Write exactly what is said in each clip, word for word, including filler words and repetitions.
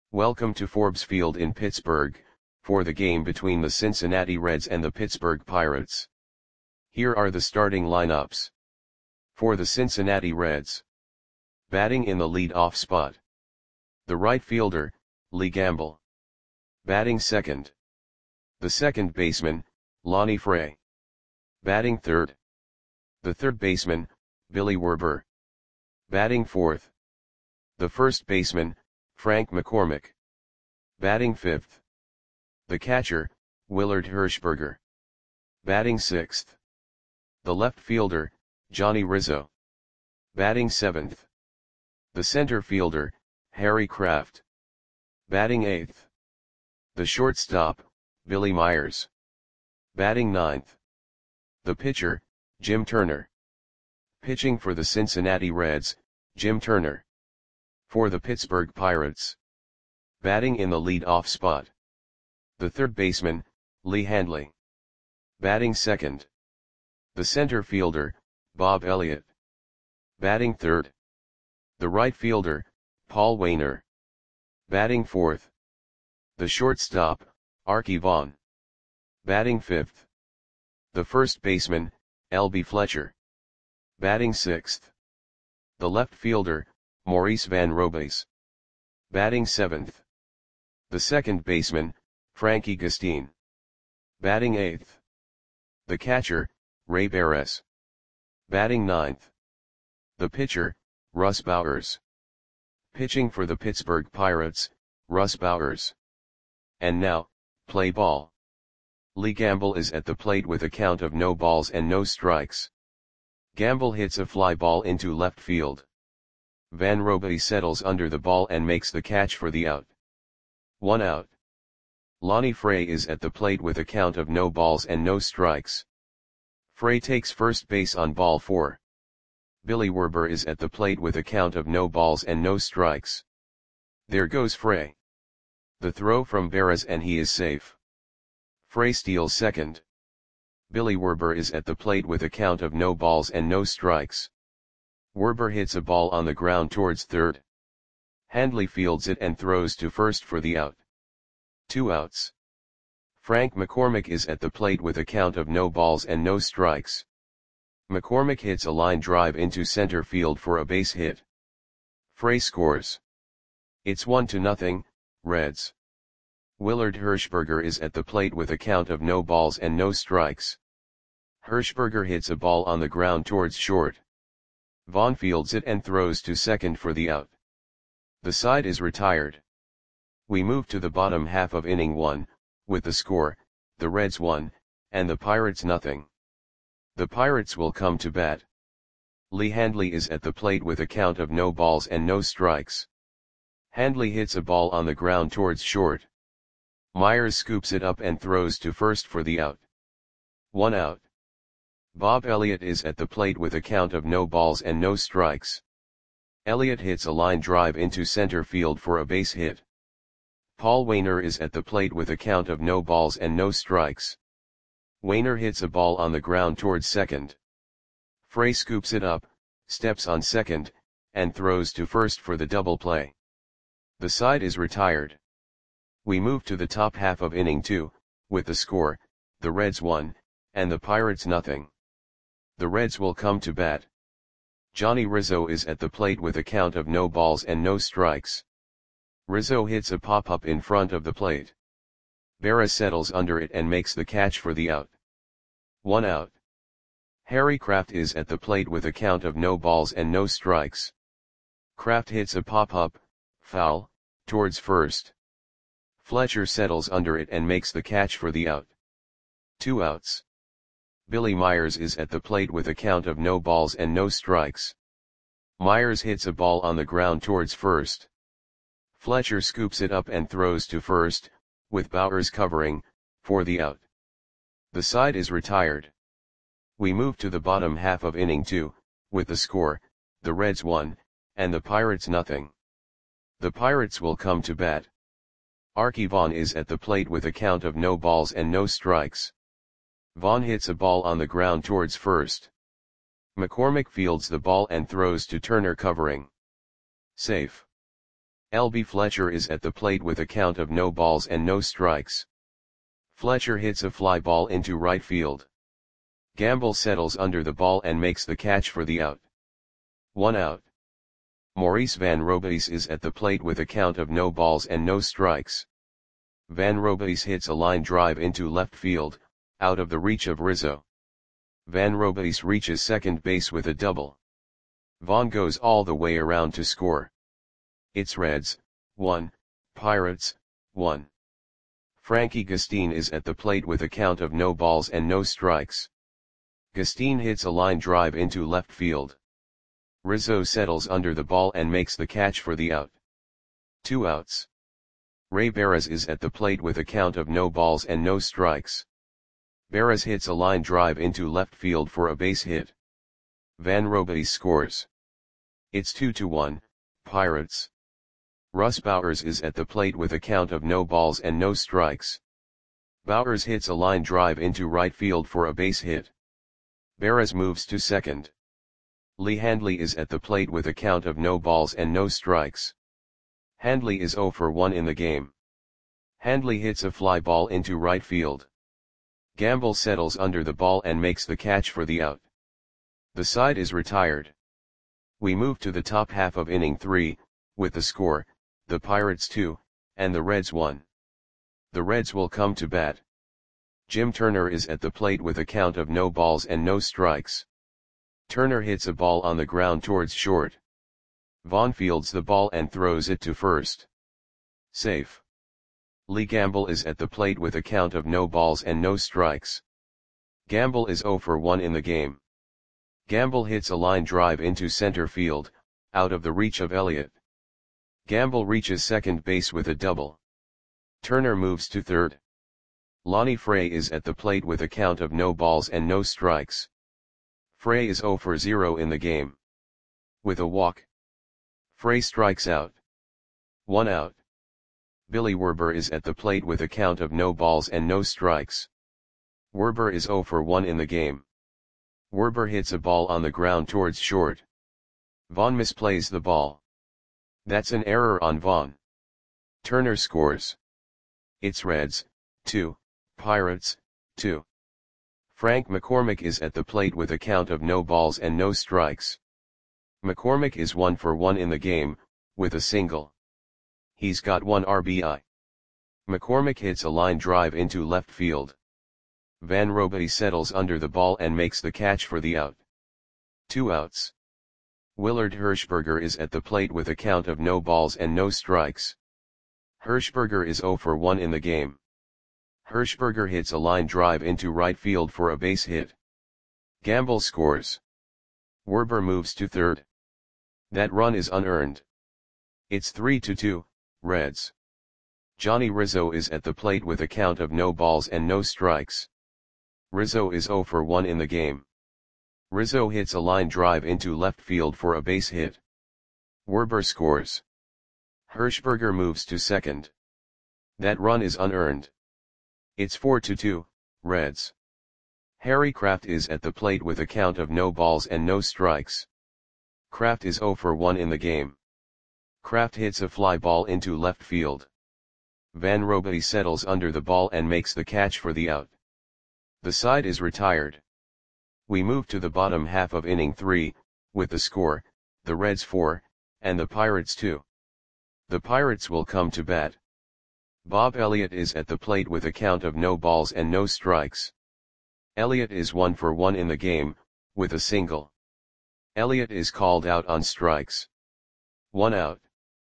Welcome to Forbes Field in Pittsburgh, for the game between the Cincinnati Reds and the Pittsburgh Pirates. Here are the starting lineups. For the Cincinnati Reds. Batting in the lead-off spot. The right fielder, Lee Gamble. Batting second. The second baseman, Lonnie Fray. Batting third. The third baseman, Billy Werber. Batting fourth. The first baseman, Frank McCormick. Batting fifth. The catcher, Willard Hershberger. Batting sixth. The left fielder, Johnny Rizzo. Batting seventh. The center fielder, Harry Kraft. Batting eighth. The shortstop, Billy Myers. Batting ninth. The pitcher, Jim Turner. Pitching for the Cincinnati Reds, Jim Turner. For the Pittsburgh Pirates. Batting in the lead-off spot. The third baseman, Lee Handley. Batting second. The center fielder, Bob Elliott. Batting third. The right fielder, Paul Waner. Batting fourth. The shortstop, Arky Vaughan. Batting fifth. The first baseman, L B Fletcher. Batting sixth. The left fielder, Maurice Van Robays. Batting seventh. The second baseman, Frankie Gustine. Batting eighth. The catcher, Ray Barres. Batting ninth. The pitcher, Russ Bowers. Pitching for the Pittsburgh Pirates, Russ Bowers. And now, play ball. Lee Gamble is at the plate with a count of no balls and no strikes. Gamble hits a fly ball into left field. Van Robays settles under the ball and makes the catch for the out. One out. Lonnie Fray is at the plate with a count of no balls and no strikes. Fray takes first base on ball four. Billy Werber is at the plate with a count of no balls and no strikes. There goes Fray. The throw from Barres and he is safe. Fray steals second. Billy Werber is at the plate with a count of no balls and no strikes. Werber hits a ball on the ground towards third. Handley fields it and throws to first for the out. Two outs. Frank McCormick is at the plate with a count of no balls and no strikes. McCormick hits a line drive into center field for a base hit. Fray scores. It's one to nothing, Reds. Willard Hershberger is at the plate with a count of no balls and no strikes. Hershberger hits a ball on the ground towards short. Vaughan fields it and throws to second for the out. The side is retired. We move to the bottom half of inning one, with the score, the Reds one, and the Pirates nothing. The Pirates will come to bat. Lee Handley is at the plate with a count of no balls and no strikes. Handley hits a ball on the ground towards short. Myers scoops it up and throws to first for the out. One out. Bob Elliott is at the plate with a count of no balls and no strikes. Elliott hits a line drive into center field for a base hit. Paul Waner is at the plate with a count of no balls and no strikes. Waner hits a ball on the ground towards second. Fray scoops it up, steps on second, and throws to first for the double play. The side is retired. We move to the top half of inning two, with the score, the Reds one, and the Pirates nothing. The Reds will come to bat. Johnny Rizzo is at the plate with a count of no balls and no strikes. Rizzo hits a pop-up in front of the plate. Barres settles under it and makes the catch for the out. One out. Harry Kraft is at the plate with a count of no balls and no strikes. Kraft hits a pop-up, foul, towards first. Fletcher settles under it and makes the catch for the out. Two outs. Billy Myers is at the plate with a count of no balls and no strikes. Myers hits a ball on the ground towards first. Fletcher scoops it up and throws to first, with Bowers covering, for the out. The side is retired. We move to the bottom half of inning two, with the score, the Reds one, and the Pirates nothing. The Pirates will come to bat. Arky Vaughan is at the plate with a count of no balls and no strikes. Vaughan hits a ball on the ground towards first. McCormick fields the ball and throws to Turner covering. Safe. L B Fletcher is at the plate with a count of no balls and no strikes. Fletcher hits a fly ball into right field. Gamble settles under the ball and makes the catch for the out. One out. Maurice Van Robays is at the plate with a count of no balls and no strikes. Van Robays hits a line drive into left field, out of the reach of Rizzo. Van Robays reaches second base with a double. Vaughn goes all the way around to score. It's Reds, one, Pirates, one. Frankie Gustin is at the plate with a count of no balls and no strikes. Gustin hits a line drive into left field. Rizzo settles under the ball and makes the catch for the out. Two outs. Ray Barras is at the plate with a count of no balls and no strikes. Barras hits a line drive into left field for a base hit. Van Robays scores. It's two to one, Pirates. Russ Bowers is at the plate with a count of no balls and no strikes. Bowers hits a line drive into right field for a base hit. Barras moves to second. Lee Handley is at the plate with a count of no balls and no strikes. Handley is zero for one in the game. Handley hits a fly ball into right field. Gamble settles under the ball and makes the catch for the out. The side is retired. We move to the top half of inning three, with the score, the Pirates two, and the Reds one. The Reds will come to bat. Jim Turner is at the plate with a count of no balls and no strikes. Turner hits a ball on the ground towards short. Vaughn fields the ball and throws it to first. Safe. Lee Gamble is at the plate with a count of no balls and no strikes. Gamble is zero for one in the game. Gamble hits a line drive into center field, out of the reach of Elliott. Gamble reaches second base with a double. Turner moves to third. Lonnie Frey is at the plate with a count of no balls and no strikes. Frey is zero for zero in the game. With a walk, Frey strikes out. One out. Billy Werber is at the plate with a count of no balls and no strikes. Werber is zero for one in the game. Werber hits a ball on the ground towards short. Vaughn misplays the ball. That's an error on Vaughn. Turner scores. It's Reds, two, Pirates, two. Frank McCormick is at the plate with a count of no balls and no strikes. McCormick is one for one in the game, with a single. He's got one R B I. McCormick hits a line drive into left field. Van Robays settles under the ball and makes the catch for the out. Two outs. Willard Hirschberger is at the plate with a count of no balls and no strikes. Hirschberger is zero for one in the game. Hirschberger hits a line drive into right field for a base hit. Gamble scores. Werber moves to third. That run is unearned. It's three to two, Reds. Johnny Rizzo is at the plate with a count of no balls and no strikes. Rizzo is zero for one in the game. Rizzo hits a line drive into left field for a base hit. Werber scores. Hirschberger moves to second. That run is unearned. It's four to two, Reds. Harry Kraft is at the plate with a count of no balls and no strikes. Kraft is zero for one in the game. Kraft hits a fly ball into left field. Van Robays settles under the ball and makes the catch for the out. The side is retired. We move to the bottom half of inning three, with the score, the Reds four, and the Pirates two. The Pirates will come to bat. Bob Elliott is at the plate with a count of no balls and no strikes. Elliott is one for one in the game, with a single. Elliott is called out on strikes. One out.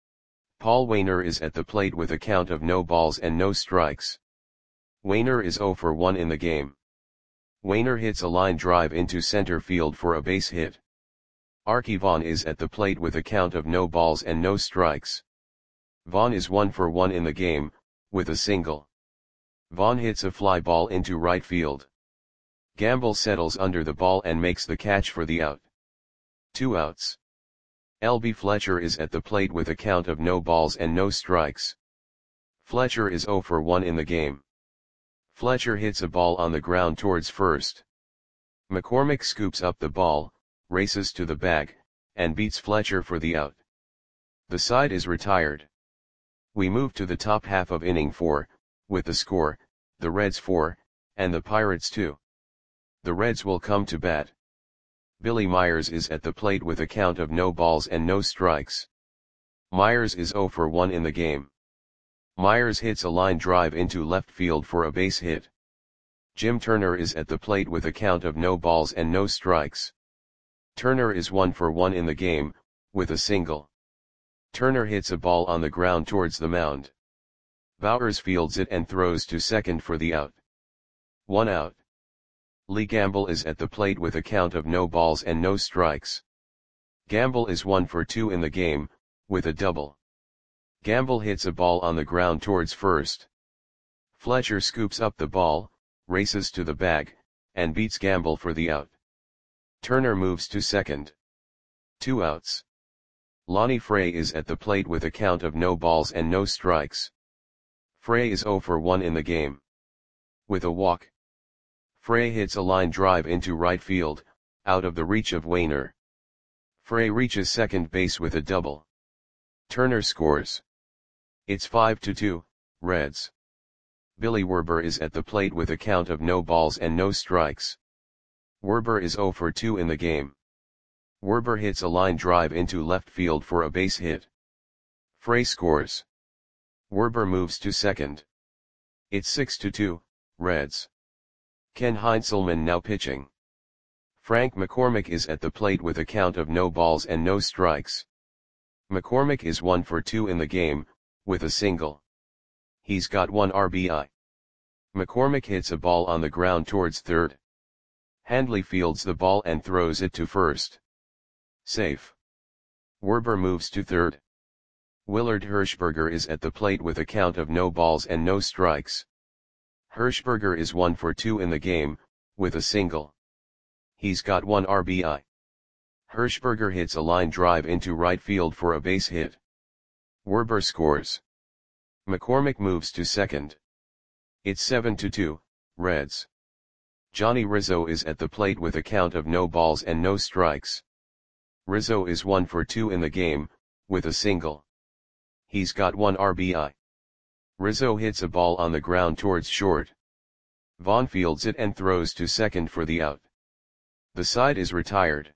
Paul Waner is at the plate with a count of no balls and no strikes. Waner is zero for one in the game. Waner hits a line drive into center field for a base hit. Archie Vaughn is at the plate with a count of no balls and no strikes. Vaughn is one for one in the game, with a single. Vaughn hits a fly ball into right field. Gamble settles under the ball and makes the catch for the out. Two outs. L B Fletcher is at the plate with a count of no balls and no strikes. Fletcher is zero for one in the game. Fletcher hits a ball on the ground towards first. McCormick scoops up the ball, races to the bag, and beats Fletcher for the out. The side is retired. We move to the top half of inning four, with the score, the Reds four, and the Pirates two. The Reds will come to bat. Billy Myers is at the plate with a count of no balls and no strikes. Myers is zero for one in the game. Myers hits a line drive into left field for a base hit. Jim Turner is at the plate with a count of no balls and no strikes. Turner is one for one in the game, with a single. Turner hits a ball on the ground towards the mound. Bowers fields it and throws to second for the out. One out. Lee Gamble is at the plate with a count of no balls and no strikes. Gamble is one for two in the game, with a double. Gamble hits a ball on the ground towards first. Fletcher scoops up the ball, races to the bag, and beats Gamble for the out. Turner moves to second. Two outs. Lonnie Frey is at the plate with a count of no balls and no strikes. Frey is zero for one in the game. With a walk. Frey hits a line drive into right field, out of the reach of Wainer. Frey reaches second base with a double. Turner scores. It's five to two, Reds. Billy Werber is at the plate with a count of no balls and no strikes. Werber is zero for two in the game. Werber hits a line drive into left field for a base hit. Frey scores. Werber moves to second. It's six to two, Reds. Ken Heinzelman now pitching. Frank McCormick is at the plate with a count of no balls and no strikes. McCormick is one for two in the game, with a single. He's got one R B I. McCormick hits a ball on the ground towards third. Handley fields the ball and throws it to first. Safe. Werber moves to third. Willard Hirschberger is at the plate with a count of no balls and no strikes. Hirschberger is one for two in the game, with a single. He's got one R B I. Hirschberger hits a line drive into right field for a base hit. Werber scores. McCormick moves to second. It's seven to two, Reds. Johnny Rizzo is at the plate with a count of no balls and no strikes. Rizzo is one for two in the game, with a single. He's got one R B I. Rizzo hits a ball on the ground towards short. Vaughn fields it and throws to second for the out. The side is retired.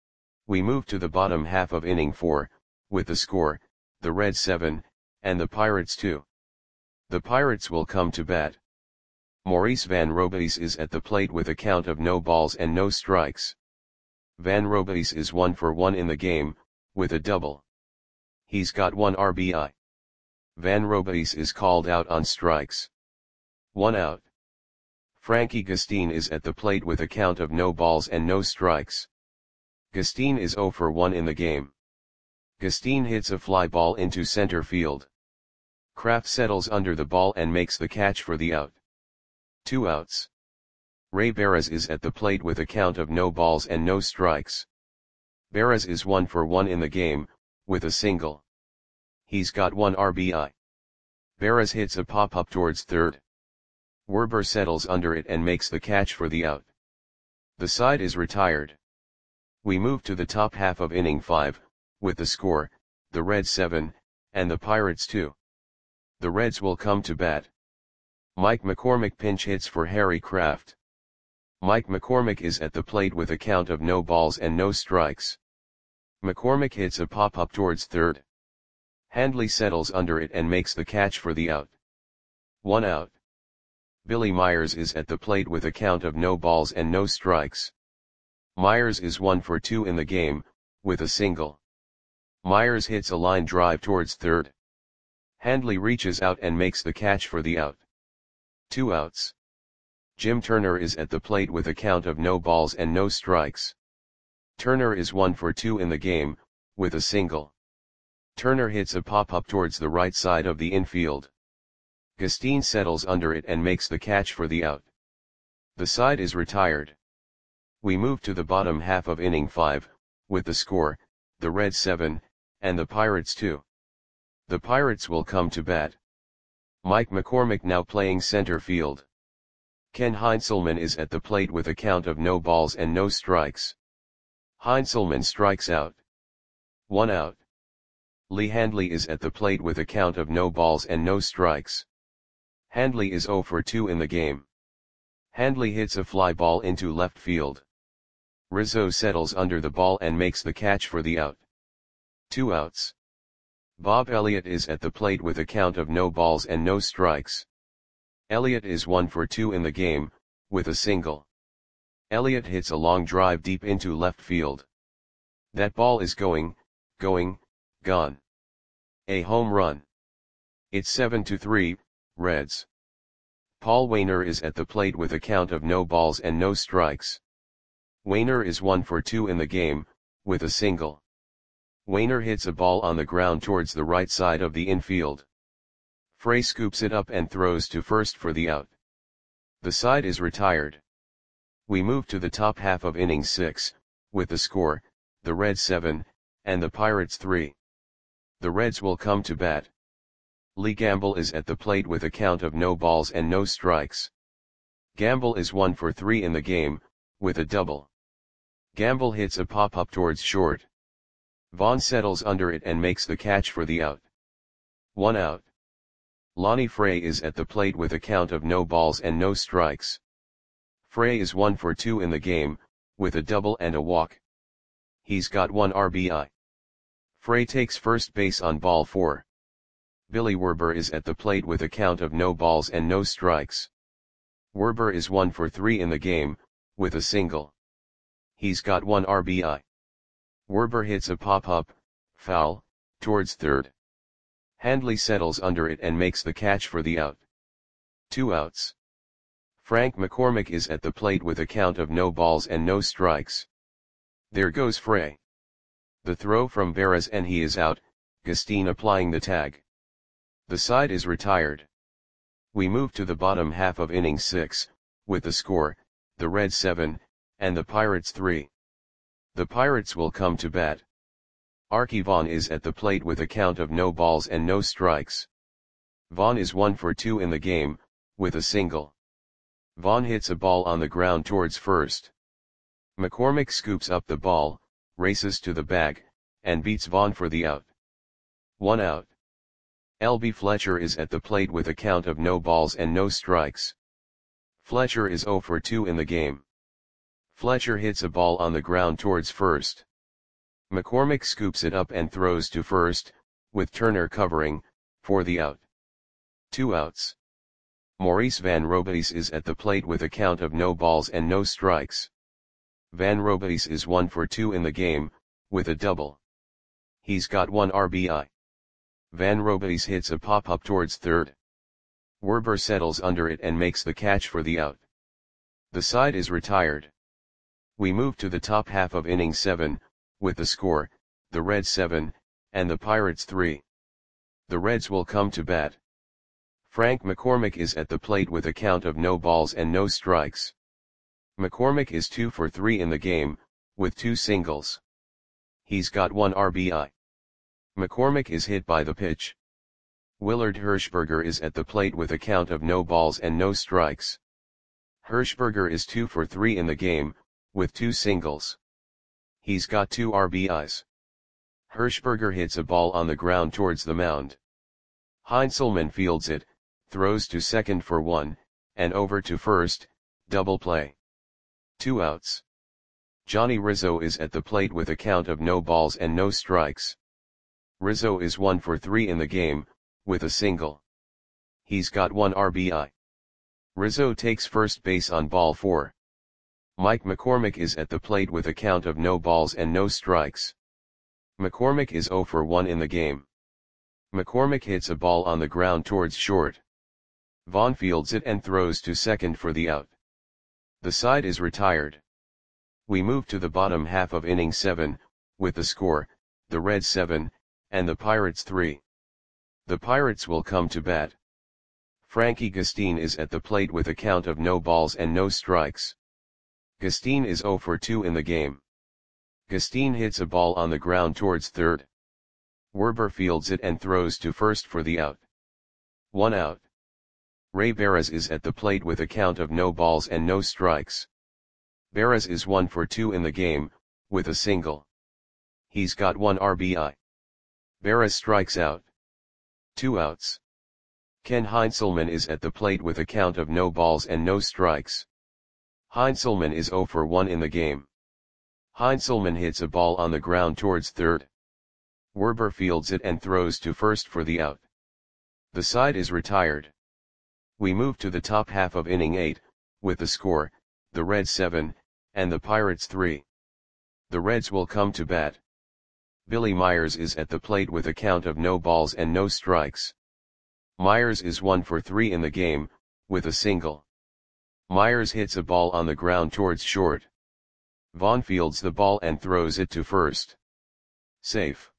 We move to the bottom half of inning four, with the score, the Reds seven, and the Pirates two. The Pirates will come to bat. Maurice Van Robeis is at the plate with a count of no balls and no strikes. Van Robeis is one for one in the game, with a double. He's got one R B I. Van Robeis is called out on strikes. One out. Frankie Gustine is at the plate with a count of no balls and no strikes. Gustine is zero for one in the game. Gustine hits a fly ball into center field. Kraft settles under the ball and makes the catch for the out. Two outs. Ray Barras is at the plate with a count of no balls and no strikes. Barras is one for one in the game, with a single. He's got one R B I. Barras hits a pop-up towards third. Werber settles under it and makes the catch for the out. The side is retired. We move to the top half of inning five, with the score, the Reds seven, and the Pirates two. The Reds will come to bat. Mike McCormick pinch hits for Harry Kraft. Mike McCormick is at the plate with a count of no balls and no strikes. McCormick hits a pop-up towards third. Handley settles under it and makes the catch for the out. One out. Billy Myers is at the plate with a count of no balls and no strikes. Myers is one for two in the game, with a single. Myers hits a line drive towards third. Handley reaches out and makes the catch for the out. Two outs. Jim Turner is at the plate with a count of no balls and no strikes. Turner is one for two in the game, with a single. Turner hits a pop-up towards the right side of the infield. Gustine settles under it and makes the catch for the out. The side is retired. We move to the bottom half of inning five, with the score, the Reds seven, and the Pirates two. The Pirates will come to bat. Mike McCormick now playing center field. Ken Heinzelman is at the plate with a count of no balls and no strikes. Heinzelman strikes out. One out. Lee Handley is at the plate with a count of no balls and no strikes. Handley is zero for two in the game. Handley hits a fly ball into left field. Rizzo settles under the ball and makes the catch for the out. Two outs. Bob Elliott is at the plate with a count of no balls and no strikes. Elliott is one for two in the game, with a single. Elliott hits a long drive deep into left field. That ball is going, going, gone. A home run. It's seven to three, Reds. Paul Waner is at the plate with a count of no balls and no strikes. Waner is one for two in the game, with a single. Waner hits a ball on the ground towards the right side of the infield. Frey scoops it up and throws to first for the out. The side is retired. We move to the top half of inning six, with the score, the Reds seven, and the Pirates three. The Reds will come to bat. Lee Gamble is at the plate with a count of no balls and no strikes. Gamble is one for three in the game, with a double. Gamble hits a pop-up towards short. Vaughn settles under it and makes the catch for the out. One out. Lonnie Frey is at the plate with a count of no balls and no strikes. Frey is one for two in the game, with a double and a walk. He's got one R B I. Frey takes first base on ball four. Billy Werber is at the plate with a count of no balls and no strikes. Werber is one for three in the game, with a single. He's got one R B I. Werber hits a pop-up, foul, towards third. Handley settles under it and makes the catch for the out. Two outs. Frank McCormick is at the plate with a count of no balls and no strikes. There goes Frey. The throw from Veras and he is out, Gustine applying the tag. The side is retired. We move to the bottom half of inning six, with the score, the Reds seven, and the Pirates three. The Pirates will come to bat. Archie Vaughn is at the plate with a count of no balls and no strikes. Vaughn is one for two in the game, with a single. Vaughn hits a ball on the ground towards first. McCormick scoops up the ball, races to the bag, and beats Vaughn for the out. One out. L B Fletcher is at the plate with a count of no balls and no strikes. Fletcher is zero for two in the game. Fletcher hits a ball on the ground towards first. McCormick scoops it up and throws to first, with Turner covering, for the out. Two outs. Maurice Van Robies is at the plate with a count of no balls and no strikes. Van Robies is one for two in the game, with a double. He's got one R B I. Van Robies hits a pop-up towards third. Werber settles under it and makes the catch for the out. The side is retired. We move to the top half of inning seven, with the score, the Reds seven, and the Pirates three. The Reds will come to bat. Frank McCormick is at the plate with a count of no balls and no strikes. McCormick is two for three in the game, with two singles. He's got one R B I. McCormick is hit by the pitch. Willard Hirschberger is at the plate with a count of no balls and no strikes. Hirschberger is two for three in the game, with two singles. He's got two R B Is. Hirschberger hits a ball on the ground towards the mound. Heinzelman fields it, throws to second for one, and over to first, double play. Two outs. Johnny Rizzo is at the plate with a count of no balls and no strikes. Rizzo is one for three in the game, with a single. He's got one R B I. Rizzo takes first base on ball four. Mike McCormick is at the plate with a count of no balls and no strikes. McCormick is zero for one in the game. McCormick hits a ball on the ground towards short. Vaughn fields it and throws to second for the out. The side is retired. We move to the bottom half of inning seven, with the score, the Reds seven, and the Pirates three. The Pirates will come to bat. Frankie Gustine is at the plate with a count of no balls and no strikes. Gustine is zero for two in the game. Gustine hits a ball on the ground towards third. Werber fields it and throws to first for the out. One out. Ray Barras is at the plate with a count of no balls and no strikes. Barras is one for two in the game, with a single. He's got one R B I. Berra strikes out. Two outs. Ken Heinzelman is at the plate with a count of no balls and no strikes. Heinzelman is zero for one in the game. Heinzelman hits a ball on the ground towards third. Werber fields it and throws to first for the out. The side is retired. We move to the top half of inning eight, with the score, the Reds seven, and the Pirates three. The Reds will come to bat. Billy Myers is at the plate with a count of no balls and no strikes. Myers is one for three in the game, with a single. Myers hits a ball on the ground towards short. Vaughn fields the ball and throws it to first. Safe.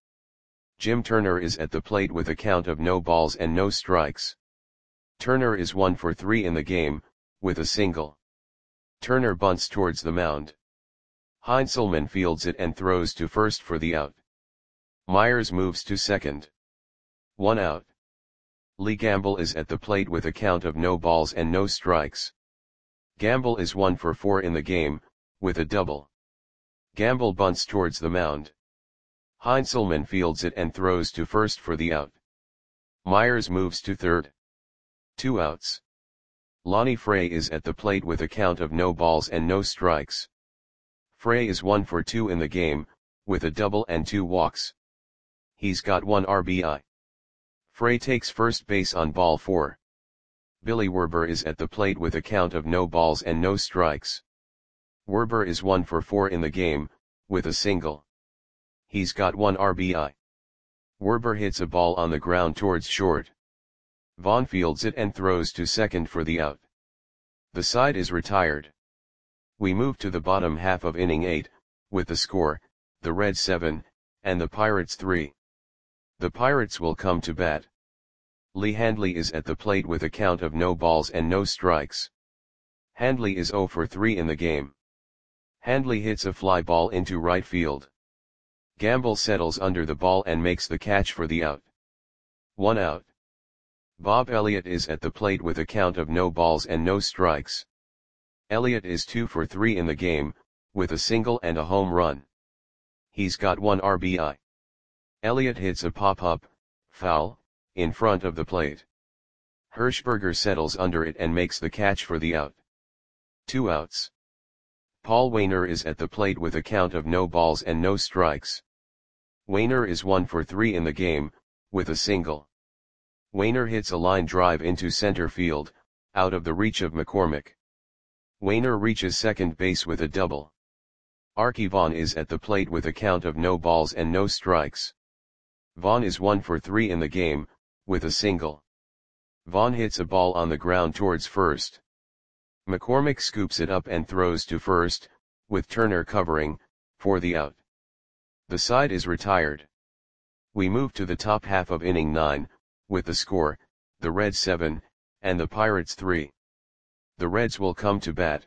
Jim Turner is at the plate with a count of no balls and no strikes. Turner is one for three in the game, with a single. Turner bunts towards the mound. Heinzelman fields it and throws to first for the out. Myers moves to second. One out. Lee Gamble is at the plate with a count of no balls and no strikes. Gamble is one for four in the game, with a double. Gamble bunts towards the mound. Heinzelman fields it and throws to first for the out. Myers moves to third. Two outs. Lonnie Frey is at the plate with a count of no balls and no strikes. Frey is one for two in the game, with a double and two walks. He's got one R B I. Frey takes first base on ball four. Billy Werber is at the plate with a count of no balls and no strikes. Werber is one for four in the game, with a single. He's got one R B I. Werber hits a ball on the ground towards short. Vaughn fields it and throws to second for the out. The side is retired. We move to the bottom half of inning eight, with the score, the Reds seven, and the Pirates three. The Pirates will come to bat. Lee Handley is at the plate with a count of no balls and no strikes. Handley is zero for three in the game. Handley hits a fly ball into right field. Gamble settles under the ball and makes the catch for the out. One out. Bob Elliott is at the plate with a count of no balls and no strikes. Elliott is two for three in the game, with a single and a home run. He's got one R B I. Elliott hits a pop-up, foul, in front of the plate. Hirschberger settles under it and makes the catch for the out. Two outs. Paul Waner is at the plate with a count of no balls and no strikes. Waner is one for three in the game, with a single. Waner hits a line drive into center field, out of the reach of McCormick. Waner reaches second base with a double. Archie Vaughn is at the plate with a count of no balls and no strikes. Vaughn is one for three in the game, with a single. Vaughn hits a ball on the ground towards first. McCormick scoops it up and throws to first, with Turner covering, for the out. The side is retired. We move to the top half of inning nine, with the score, the Reds seven, and the Pirates three. The Reds will come to bat.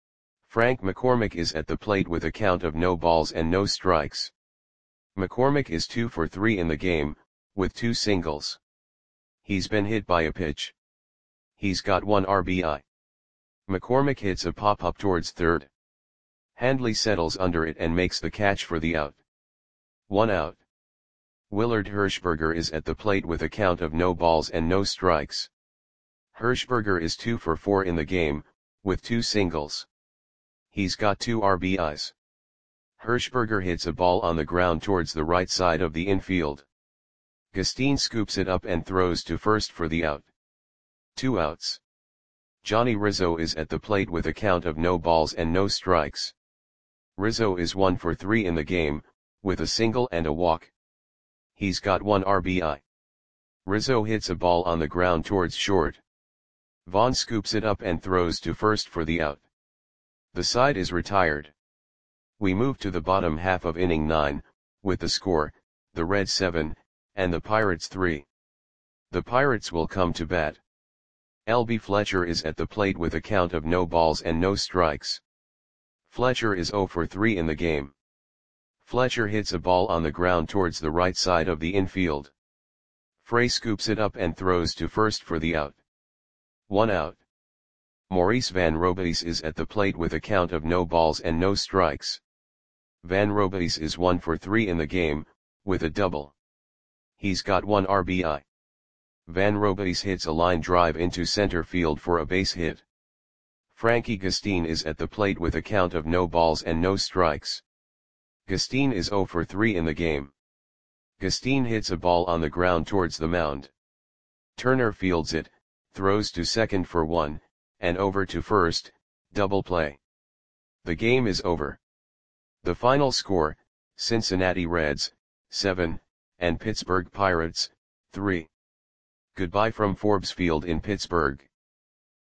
Frank McCormick is at the plate with a count of no balls and no strikes. McCormick is two for three in the game, with two singles. He's been hit by a pitch. He's got one R B I. McCormick hits a pop-up towards third. Handley settles under it and makes the catch for the out. One out. Willard Hirschberger is at the plate with a count of no balls and no strikes. Hirschberger is two for four in the game, with two singles. He's got two R B Is. Hirschberger hits a ball on the ground towards the right side of the infield. Gustine scoops it up and throws to first for the out. Two outs. Johnny Rizzo is at the plate with a count of no balls and no strikes. Rizzo is one for three in the game, with a single and a walk. He's got one R B I. Rizzo hits a ball on the ground towards short. Vaughn scoops it up and throws to first for the out. The side is retired. We move to the bottom half of inning nine, with the score, the Reds seven, and the Pirates three. The Pirates will come to bat. L B Fletcher is at the plate with a count of no balls and no strikes. Fletcher is zero for three in the game. Fletcher hits a ball on the ground towards the right side of the infield. Frey scoops it up and throws to first for the out. One out. Maurice Van Robies is at the plate with a count of no balls and no strikes. Van Robies is one for three in the game, with a double. he's got one R B I. Van Robies hits a line drive into center field for a base hit. Frankie Gustin is at the plate with a count of no balls and no strikes. Gustin is zero for three in the game. Gustin hits a ball on the ground towards the mound. Turner fields it, throws to second for one, and over to first, double play. The game is over. The final score, Cincinnati Reds, seven, and Pittsburgh Pirates, three. Goodbye from Forbes Field in Pittsburgh.